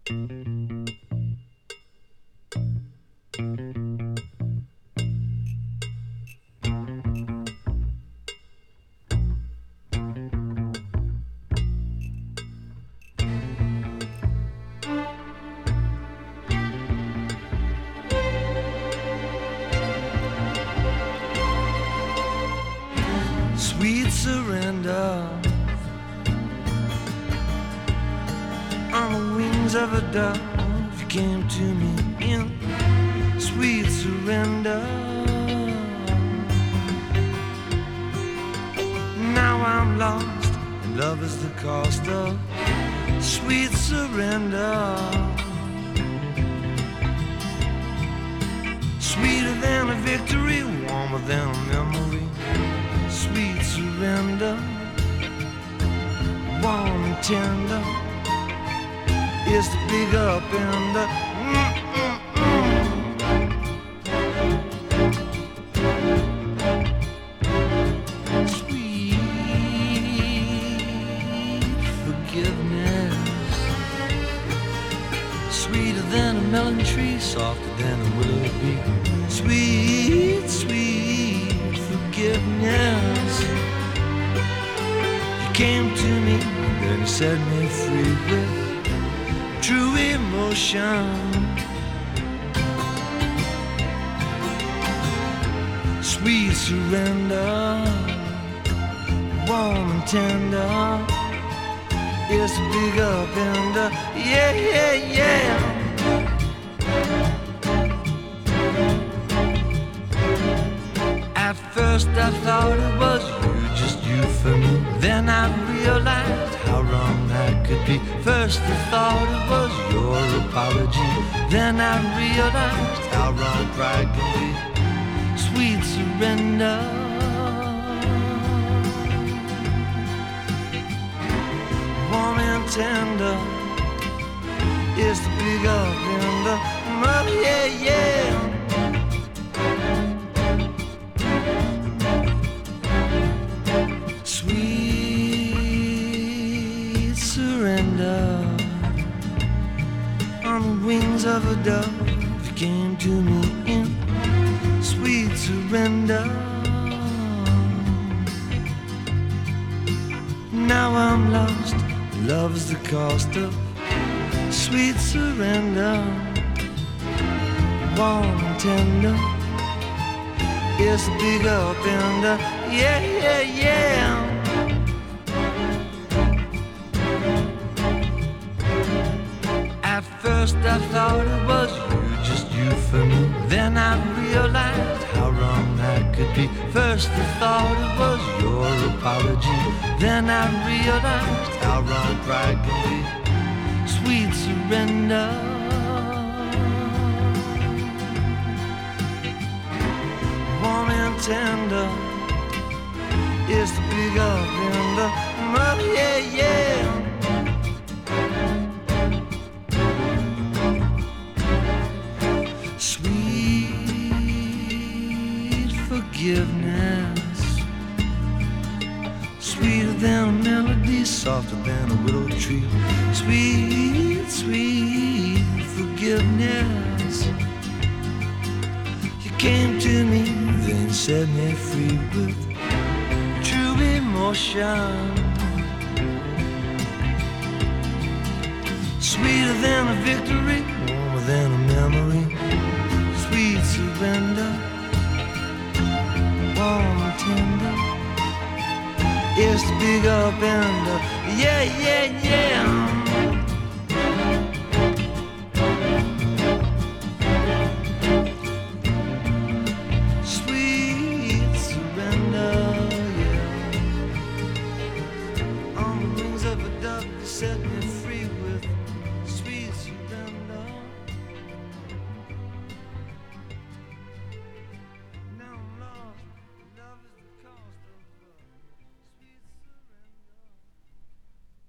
Sweet surrender, on the wings of a dove, you came to me in sweet surrender. Now I'm lost, and love is the cost of sweet surrender. Sweeter than a victory, warmer than a memory. Sweet surrender, warm and tender, is the big upender. Sweet forgiveness, sweeter than a melon tree, softer than a willow bee. Sweet, sweet forgiveness. You came to me, then you set me free with true emotion. Sweet surrender, warm and tender, is the big upender. Yeah, yeah, yeah. At first I thought it was you, just you for me. Then I realized how wrong I could be. First I thought it was your apology. Then I realized how wrong pride can be. Sweet surrender, warm and tender, is the big upender. Oh yeah, yeah. On the wings of a dove, you came to me in sweet surrender. Now I'm lost, love is the cost of sweet surrender. Warm and tender, is the big upender. Yeah, yeah, yeah. At first I thought it was you, just you for me. Then I realized how wrong I could be. First I thought it was your apology. Then I realized how wrong pride can be. Sweet surrender, warm and tender, is the big upender. Oh yeah, yeah. Forgiveness, sweeter than a melody, softer than a willow tree. Sweet, sweet forgiveness. You came to me, then set me free with true emotion. Sweeter than a victory, warmer than a memory. Sweet surrender, warm and tender, is the big upender. Yeah, yeah, yeah.